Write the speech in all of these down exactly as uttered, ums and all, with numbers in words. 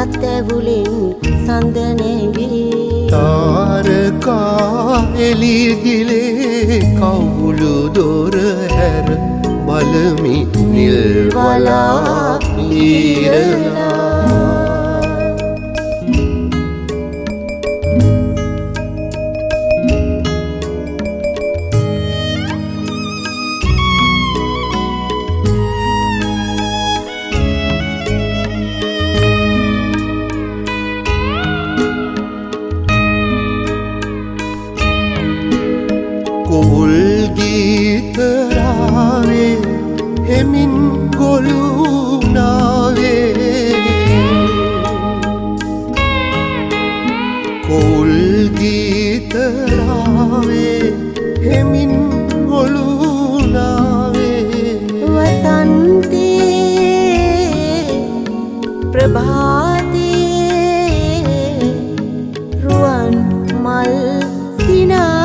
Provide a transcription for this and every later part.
ලතැවුලෙන් සඳ නැගී තාරකා එළි දිලේ කවුළු දොර හැර බලමි නිල්වලා ඊරලා කුල් ගීතරාවේ හෙමින් ගොළුනාවේ කුල් ගීතරාවේ හෙමින් ගොළුනාවේ වසන්තේ ප්‍රභාතේ රුවන් මල් සිනා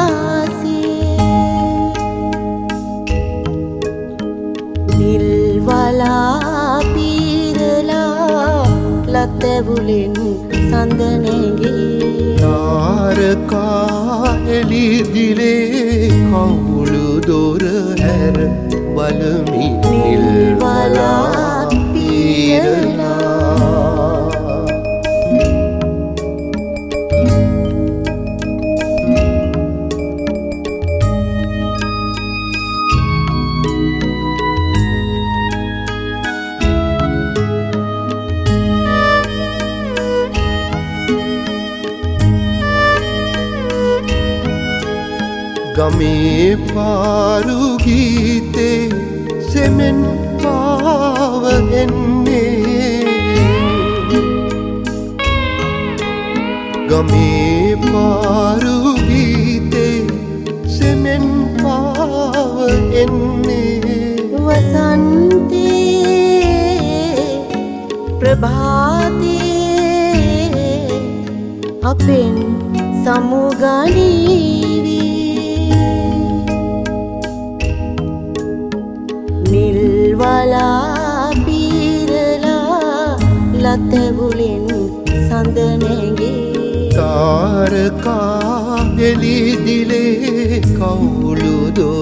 නිල්වලා පීරලා ලතැවුලෙන් සඳ නැගී තාරකා එළි දිලේ කවුළු දොර හැර බලමි නිල්වලා පීරලා ගමේ පාරු ගීතේ සෙමෙන් පාව එන්නේ ගමේ පාරු ගීතේ සෙමෙන් පාව එන්නේ වසන්තේ ප්‍රභාතේ අපෙන් සමුගනීවි නිල්වලා පීරලා ලතැවුලෙන් සඳ නැගී තාරකා එළි දිලේ කවුළු දොර